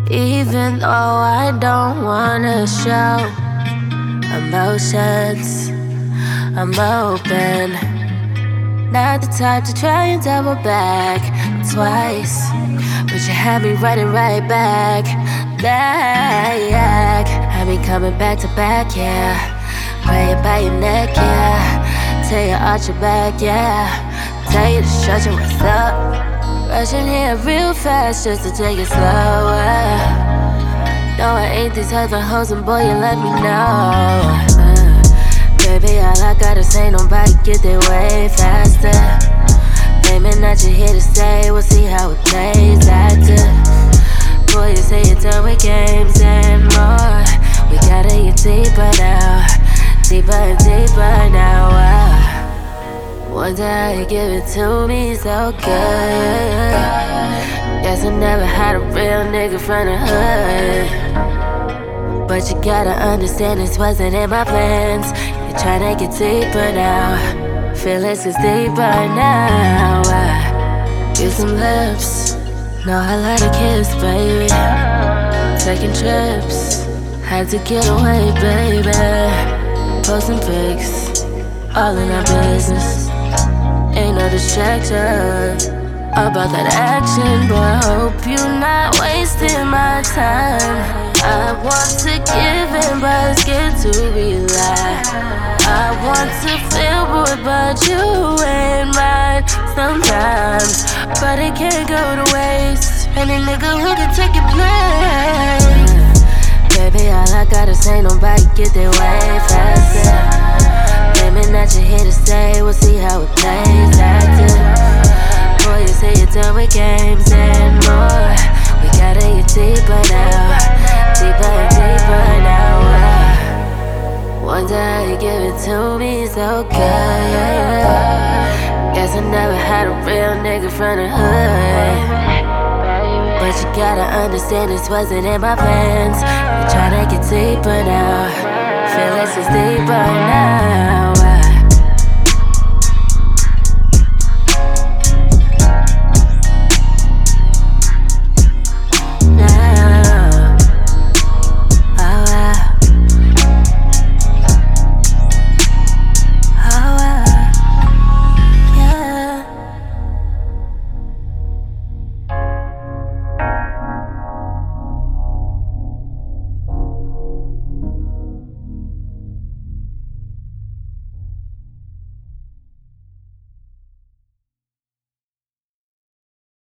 Even though I don't wanna show emotions, I'm open. Not the type to try and double back twice, but you had me running right back. I be coming back to back, yeah. Praying by your neck, yeah. Tell you arch your back, yeah. Tell you to shut your ass up. Rushing here real fast just to take it slower. No, I ain't these type of hoes, and boy, you let me know. Baby, all I gotta say, nobody get there way faster. Claiming that you're here to stay, we'll see how it plays after. Boy, you say you're done with games and more. We gotta get deeper now, deeper and deeper now. One day you give it to me so good. Guess I never had a real nigga from the hood. But you gotta understand this wasn't in my plans. You're tryna get deeper now. Feelings is deeper now. Give some lips. Know I like to kiss, baby. Taking trips. Had to get away, baby. Posting pics. All in our business. Ain't no distraction about that action, boy. I hope you're not wasting my time. I want to give in, but it's scared to rely. I want to feel bored, but you ain't mine sometimes. But it can't go to waste. Any nigga who can take your place. Baby, all I gotta say, nobody get there way faster. Claiming that you're here to stay, we'll see how it plays after. Boy, you say you're done with games and more. We gotta get deeper now, deeper and deeper now. One day you give it to me so good. Guess I never had a real nigga from the hood. But you gotta understand this wasn't in my plans. We're tryna get deeper now. Feelings is deeper now.